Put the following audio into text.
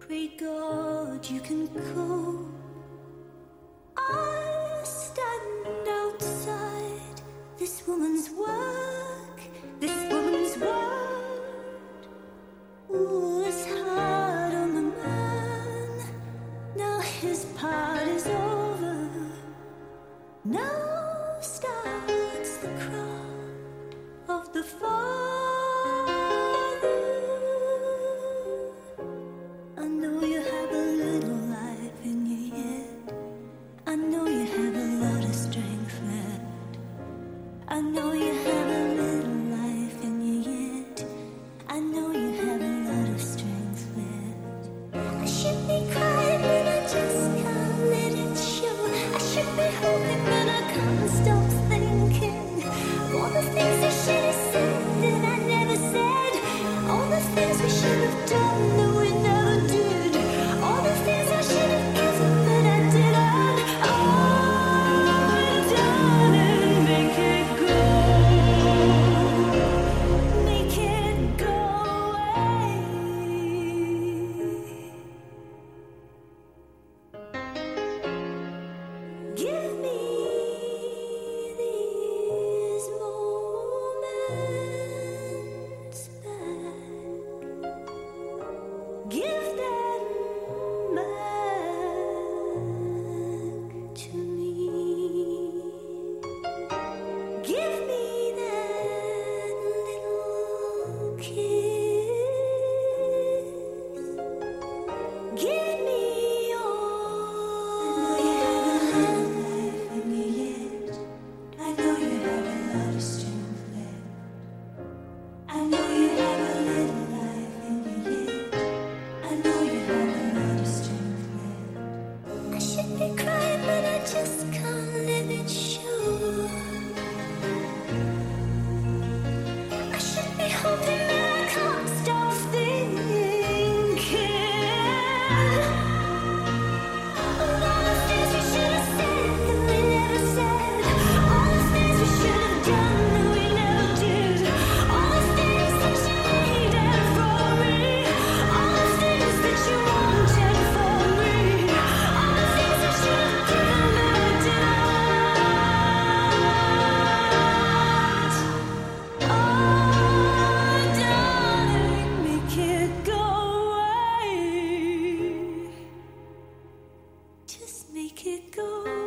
Great God, you can go. I stand outside this woman's work, this woman's word. Ooh, it's hard on the man. Now his part is over. Now starts the cry of the Father. I know you have a little life in you yet. I know you have a lot of strength left. I know you have a little life in you yet. I know you have a lot of strength left. I should be crying, but I just can't let it show. I should be hoping, but I can't stop thinking. All the things I should have said that I never said. All the things we should have done that we never did. All the things I should have given that I didn't. Oh, darling, make it go. Make it go away. Give me these moments back. Give them back to me. Give me that little kiss. Give me all. I know you have a little life in you yet. I know you have a lot of strength left. I know you have a little life in you yet. I know you have a lot of strength left. I should be crying, but I just can't let it show. I should be hoping, but I can't stop thinking. All the things we should have said that we never said. All the things we should have done that we never did. All the things that you needed from me. All the things that you wanted from me. All the things I should have given that I didn't. Oh, darling, make it go away. Just make it go.